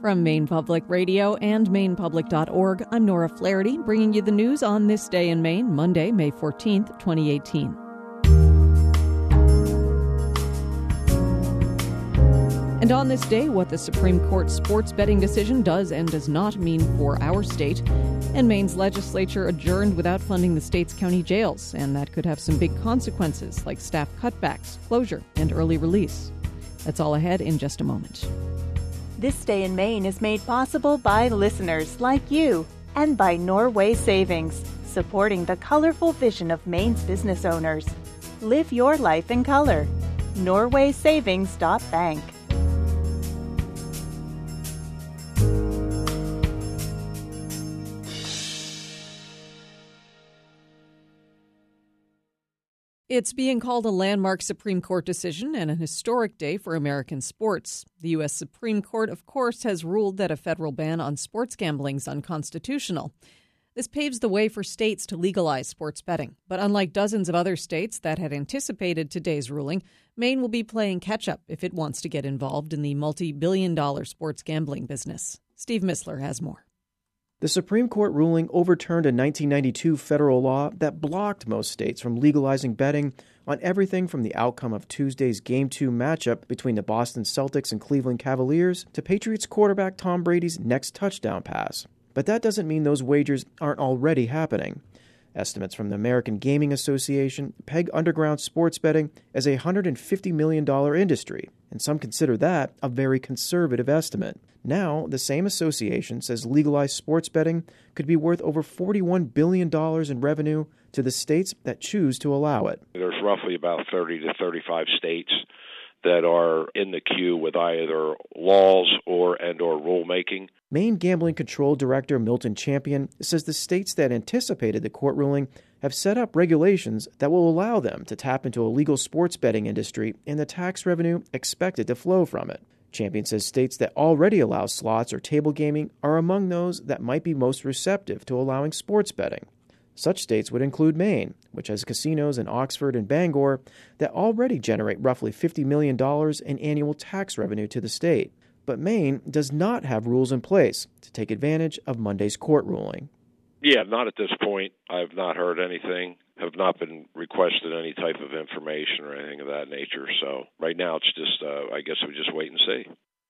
From Maine Public Radio and MainePublic.org, I'm Nora Flaherty, bringing you the news on this day in Maine, Monday, May 14th, 2018. And on this day, what the Supreme Court sports betting decision does and does not mean for our state. And Maine's legislature adjourned without funding the state's county jails, and that could have some big consequences like staff cutbacks, closure, and early release. That's all ahead in just a moment. This Day in Maine is made possible by listeners like you and by Norway Savings, supporting the colorful vision of Maine's business owners. Live your life in color. NorwaySavings.bank. It's being called a landmark Supreme Court decision and an historic day for American sports. The U.S. Supreme Court, of course, has ruled that a federal ban on sports gambling is unconstitutional. This paves the way for states to legalize sports betting. But unlike dozens of other states that had anticipated today's ruling, Maine will be playing catch-up if it wants to get involved in the multi-billion-dollar sports gambling business. Steve Missler has more. The Supreme Court ruling overturned a 1992 federal law that blocked most states from legalizing betting on everything from the outcome of Tuesday's Game 2 matchup between the Boston Celtics and Cleveland Cavaliers to Patriots quarterback Tom Brady's next touchdown pass. But that doesn't mean those wagers aren't already happening. Estimates from the American Gaming Association peg underground sports betting as a $150 million industry, and some consider that a very conservative estimate. Now, the same association says legalized sports betting could be worth over $41 billion in revenue to the states that choose to allow it. There's roughly about 30 to 35 states that are in the queue with either laws or rulemaking. Maine Gambling Control Director Milton Champion says the states that anticipated the court ruling have set up regulations that will allow them to tap into a legal sports betting industry and the tax revenue expected to flow from it. Champion says states that already allow slots or table gaming are among those that might be most receptive to allowing sports betting. Such states would include Maine, which has casinos in Oxford and Bangor that already generate roughly $50 million in annual tax revenue to the state. But Maine does not have rules in place to take advantage of Monday's court ruling. Yeah, not at this point. I've not heard anything, have not been requested any type of information or anything of that nature. So right now it's just, I guess we just wait and see.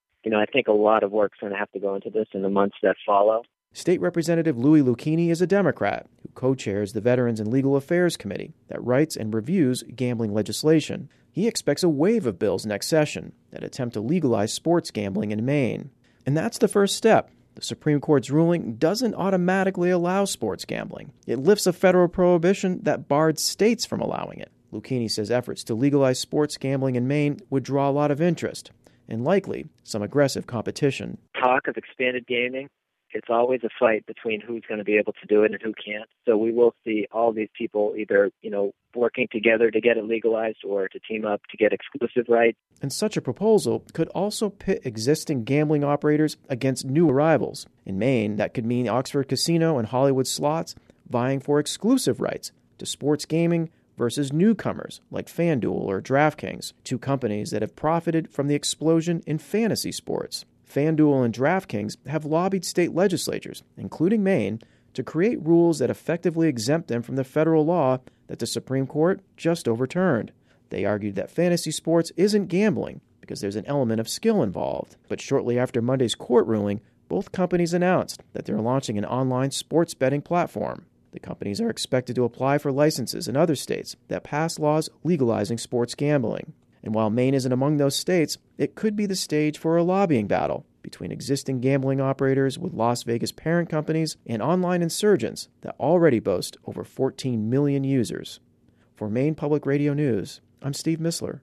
I think a lot of work's going to have to go into this in the months that follow. State Representative Louis Lucchini is a Democrat who co-chairs the Veterans and Legal Affairs Committee that writes and reviews gambling legislation. He expects a wave of bills next session that attempt to legalize sports gambling in Maine. And that's the first step. The Supreme Court's ruling doesn't automatically allow sports gambling. It lifts a federal prohibition that barred states from allowing it. Lucchini says efforts to legalize sports gambling in Maine would draw a lot of interest and likely some aggressive competition. Talk of expanded gaming, it's always a fight between who's going to be able to do it and who can't. So we will see all these people either, working together to get it legalized or to team up to get exclusive rights. And such a proposal could also pit existing gambling operators against new arrivals. In Maine, that could mean Oxford Casino and Hollywood Slots vying for exclusive rights to sports gaming versus newcomers like FanDuel or DraftKings, two companies that have profited from the explosion in fantasy sports. FanDuel and DraftKings have lobbied state legislatures, including Maine, to create rules that effectively exempt them from the federal law that the Supreme Court just overturned. They argued that fantasy sports isn't gambling because there's an element of skill involved. But shortly after Monday's court ruling, both companies announced that they're launching an online sports betting platform. The companies are expected to apply for licenses in other states that pass laws legalizing sports gambling. And while Maine isn't among those states, it could be the stage for a lobbying battle between existing gambling operators with Las Vegas parent companies and online insurgents that already boast over 14 million users. For Maine Public Radio News, I'm Steve Missler.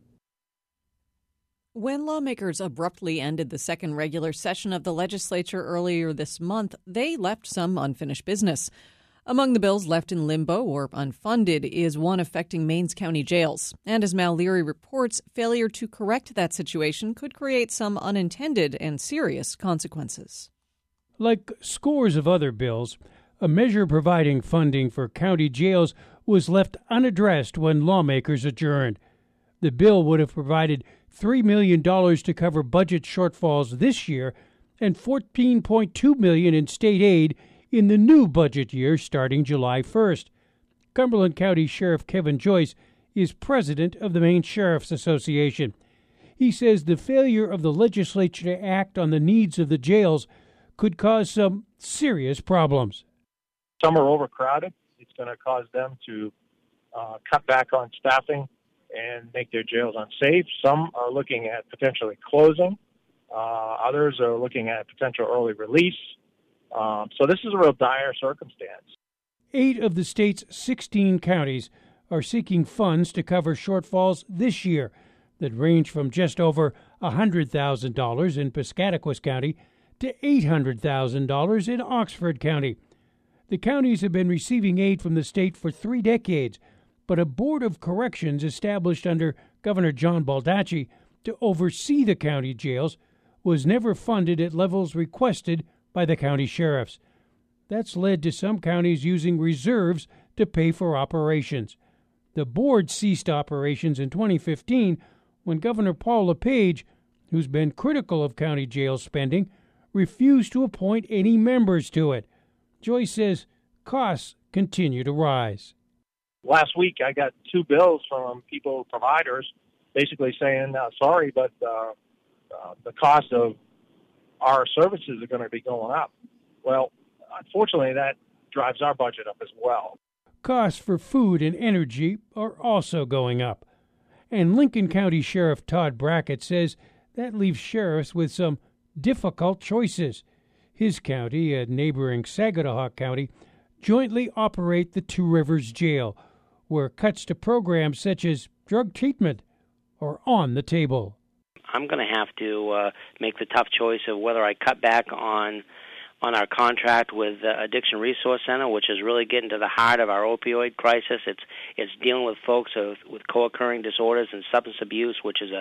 When lawmakers abruptly ended the second regular session of the legislature earlier this month, they left some unfinished business. Among the bills left in limbo or unfunded is one affecting Maine's county jails. And as Mal Leary reports, failure to correct that situation could create some unintended and serious consequences. Like scores of other bills, a measure providing funding for county jails was left unaddressed when lawmakers adjourned. The bill would have provided $3 million to cover budget shortfalls this year and $14.2 million in state aid in the new budget year starting July 1st. Cumberland County Sheriff Kevin Joyce is president of the Maine Sheriff's Association. He says the failure of the legislature to act on the needs of the jails could cause some serious problems. Some are overcrowded. It's going to cause them to cut back on staffing and make their jails unsafe. Some are looking at potentially closing. Others are looking at potential early release. So this is a real dire circumstance. 8 of the state's 16 counties are seeking funds to cover shortfalls this year that range from just over $100,000 in Piscataquis County to $800,000 in Oxford County. The counties have been receiving aid from the state for 3 decades, but a board of corrections established under Governor John Baldacci to oversee the county jails was never funded at levels requested by the county sheriffs. That's led to some counties using reserves to pay for operations. The board ceased operations in 2015 when Governor Paul LePage, who's been critical of county jail spending, refused to appoint any members to it. Joyce says costs continue to rise. Last week, I got 2 bills from providers, basically saying, sorry, but the cost of our services are going to be going up. Well, unfortunately, that drives our budget up as well. Costs for food and energy are also going up. And Lincoln County Sheriff Todd Brackett says that leaves sheriffs with some difficult choices. His county and neighboring Saginaw County jointly operate the Two Rivers Jail, where cuts to programs such as drug treatment are on the table. I'm going to have to make the tough choice of whether I cut back on our contract with the Addiction Resource Center, which is really getting to the heart of our opioid crisis. It's dealing with folks with co-occurring disorders and substance abuse, which is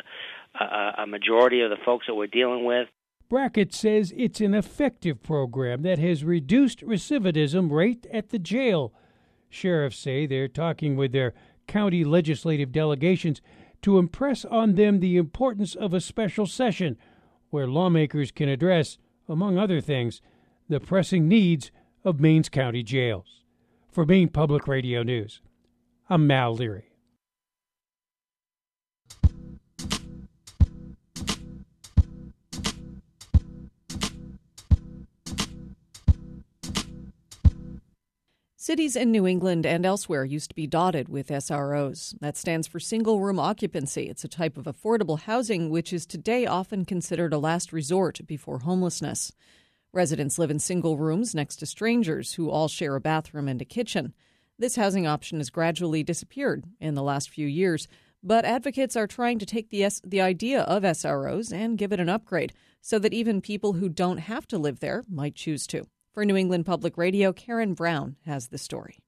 a majority of the folks that we're dealing with. Brackett says it's an effective program that has reduced recidivism rate at the jail. Sheriffs say they're talking with their county legislative delegations to impress on them the importance of a special session where lawmakers can address, among other things, the pressing needs of Maine's county jails. For Maine Public Radio News, I'm Mal Leary. Cities in New England and elsewhere used to be dotted with SROs. That stands for single-room occupancy. It's a type of affordable housing which is today often considered a last resort before homelessness. Residents live in single rooms next to strangers who all share a bathroom and a kitchen. This housing option has gradually disappeared in the last few years, but advocates are trying to take the idea of SROs and give it an upgrade so that even people who don't have to live there might choose to. For New England Public Radio, Karen Brown has the story.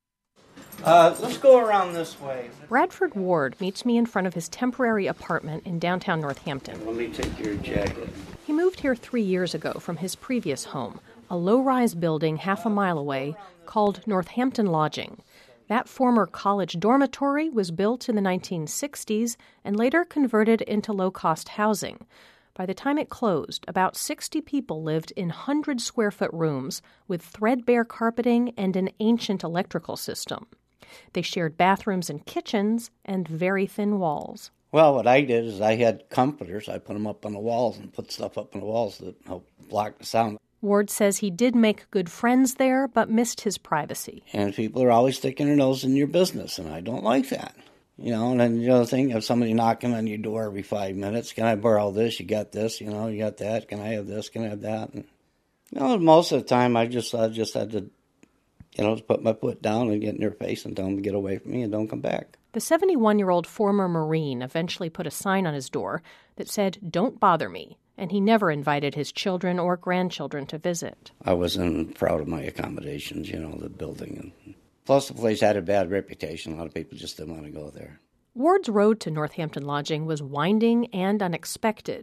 Let's go around this way. Bradford Ward meets me in front of his temporary apartment in downtown Northampton. Let me take your jacket. He moved here 3 years ago from his previous home, a low-rise building half a mile away called Northampton Lodging. That former college dormitory was built in the 1960s and later converted into low-cost housing. By the time it closed, about 60 people lived in 100-square-foot rooms with threadbare carpeting and an ancient electrical system. They shared bathrooms and kitchens and very thin walls. Well, what I did is I had comforters. I put them up on the walls and put stuff up on the walls that help block the sound. Ward says he did make good friends there, but missed his privacy. And people are always sticking their nose in your business, and I don't like that. You know, and then the other thing, if somebody knocking on your door every 5 minutes, can I borrow this? You got this, you know, you got that. Can I have this? Can I have that? And, you know, most of the time I just had to, you know, put my foot down and get in their face and tell them to get away from me and don't come back. The 71-year-old former Marine eventually put a sign on his door that said, "Don't bother me," and he never invited his children or grandchildren to visit. I wasn't proud of my accommodations, you know, the building. And plus, the place had a bad reputation. A lot of people just didn't want to go there. Ward's road to Northampton Lodging was winding and unexpected.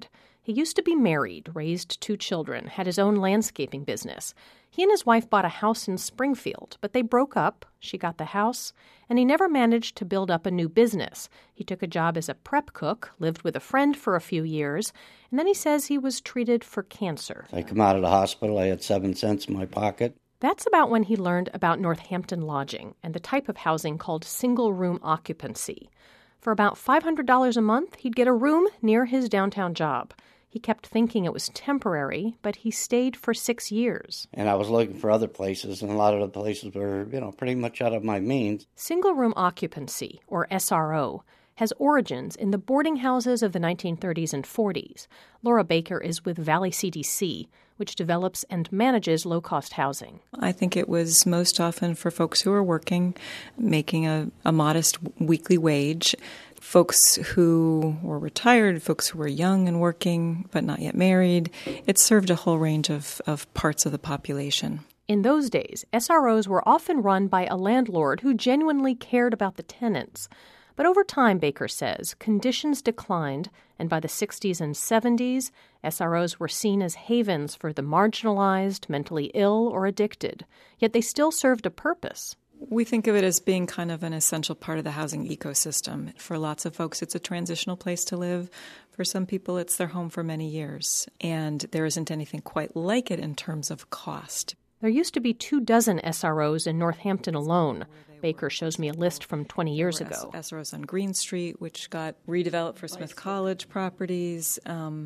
He used to be married, raised 2 children, had his own landscaping business. He and his wife bought a house in Springfield, but they broke up. She got the house, and he never managed to build up a new business. He took a job as a prep cook, lived with a friend for a few years, and then he says he was treated for cancer. I come out of the hospital, I had 7 cents in my pocket. That's about when he learned about Northampton Lodging and the type of housing called single-room occupancy. For about $500 a month, he'd get a room near his downtown job. He kept thinking it was temporary, but he stayed for 6 years. And I was looking for other places, and a lot of the places were, pretty much out of my means. Single-room occupancy, or SRO, has origins in the boarding houses of the 1930s and 40s. Laura Baker is with Valley CDC, which develops and manages low-cost housing. I think it was most often for folks who are working, making a modest weekly wage, folks who were retired, folks who were young and working but not yet married. It served a whole range of parts of the population. In those days, SROs were often run by a landlord who genuinely cared about the tenants. But over time, Baker says, conditions declined, and by the 60s and 70s, SROs were seen as havens for the marginalized, mentally ill, or addicted. Yet they still served a purpose. We think of it as being kind of an essential part of the housing ecosystem. For lots of folks, it's a transitional place to live. For some people, it's their home for many years. And there isn't anything quite like it in terms of cost. There used to be 24 SROs in Northampton alone. Baker shows me a list from 20 years ago. SROs on Green Street, which got redeveloped for Smith College properties.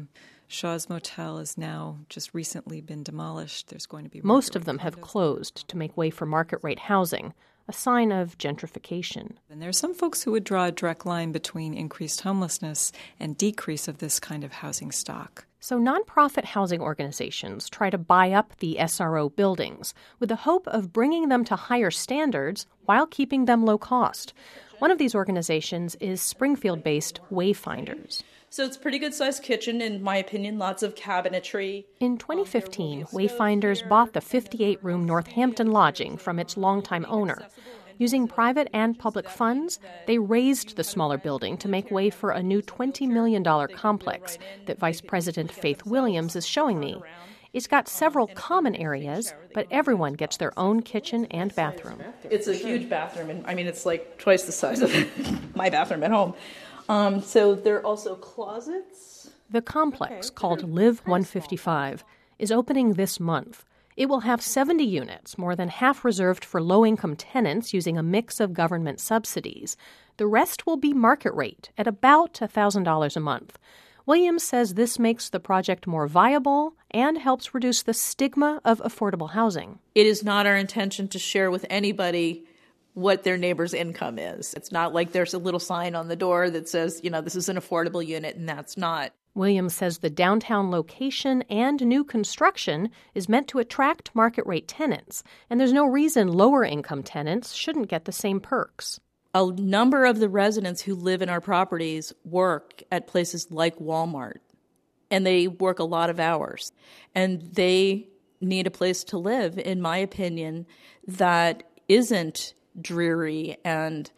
Shaw's Motel has now just recently been demolished. There's going to be most of them have closed to make way for market-rate housing, a sign of gentrification. And there are some folks who would draw a direct line between increased homelessness and decrease of this kind of housing stock. So nonprofit housing organizations try to buy up the SRO buildings with the hope of bringing them to higher standards while keeping them low cost. One of these organizations is Springfield-based Wayfinders. So it's a pretty good-sized kitchen, in my opinion, lots of cabinetry. In 2015, Wayfinders bought the 58-room Northampton Lodging from its longtime owner. Using private and public funds, they raised the smaller building to make way for a new $20 million complex that Vice President Faith Williams is showing me. It's got several common areas, but everyone gets their own kitchen and bathroom. It's a huge bathroom, and it's like twice the size of my bathroom at home. So there are also closets. The complex, called Live 155, is opening this month. It will have 70 units, more than half reserved for low-income tenants using a mix of government subsidies. The rest will be market rate at about $1,000 a month. Williams says this makes the project more viable and helps reduce the stigma of affordable housing. It is not our intention to share with anybody what their neighbor's income is. It's not like there's a little sign on the door that says, this is an affordable unit, and that's not. Williams says the downtown location and new construction is meant to attract market-rate tenants, and there's no reason lower-income tenants shouldn't get the same perks. A number of the residents who live in our properties work at places like Walmart, and they work a lot of hours, and they need a place to live, in my opinion, that isn't dreary and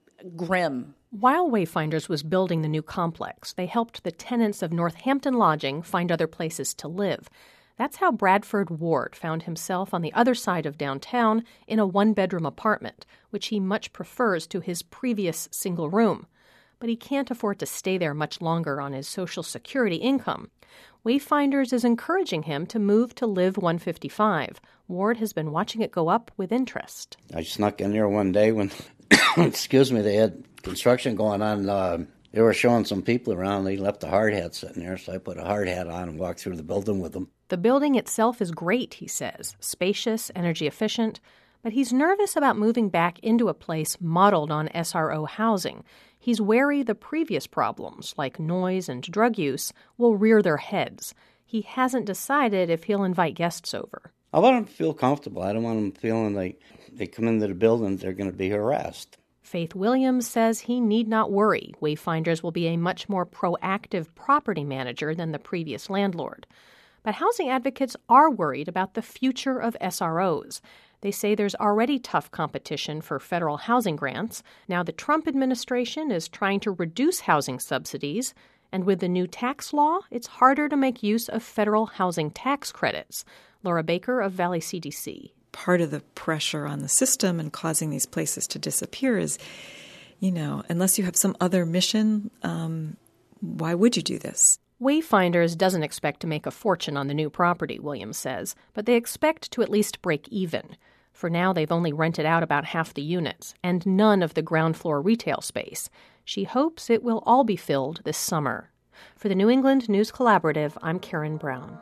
grim. While Wayfinders was building the new complex, they helped the tenants of Northampton Lodging find other places to live. That's how Bradford Ward found himself on the other side of downtown in a one-bedroom apartment, which he much prefers to his previous single room. But he can't afford to stay there much longer on his Social Security income. Wayfinders is encouraging him to move to Live 155. Ward has been watching it go up with interest. I snuck in there one day when, they had construction going on. They were showing some people around. They left a hard hat sitting there, so I put a hard hat on and walked through the building with them. The building itself is great, he says, spacious, energy efficient, but he's nervous about moving back into a place modeled on SRO housing. He's wary the previous problems, like noise and drug use, will rear their heads. He hasn't decided if he'll invite guests over. I want them to feel comfortable. I don't want them feeling like they come into the building, they're going to be harassed. Faith Williams says he need not worry. Wayfinders will be a much more proactive property manager than the previous landlord. But housing advocates are worried about the future of SROs. They say there's already tough competition for federal housing grants. Now the Trump administration is trying to reduce housing subsidies, And with the new tax law, it's harder to make use of federal housing tax credits. Laura Baker of Valley CDC. Part of the pressure on the system and causing these places to disappear is, unless you have some other mission, why would you do this? Wayfinders doesn't expect to make a fortune on the new property, Williams says, but they expect to at least break even. For now, they've only rented out about half the units and none of the ground floor retail space. She hopes it will all be filled this summer. For the New England News Collaborative, I'm Karen Brown.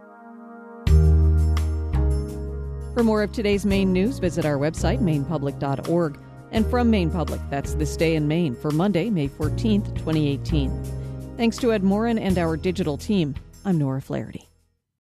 For more of today's Maine news, visit our website, mainepublic.org. And from Maine Public, that's This Day in Maine for Monday, May 14th, 2018. Thanks to Ed Morin and our digital team. I'm Nora Flaherty.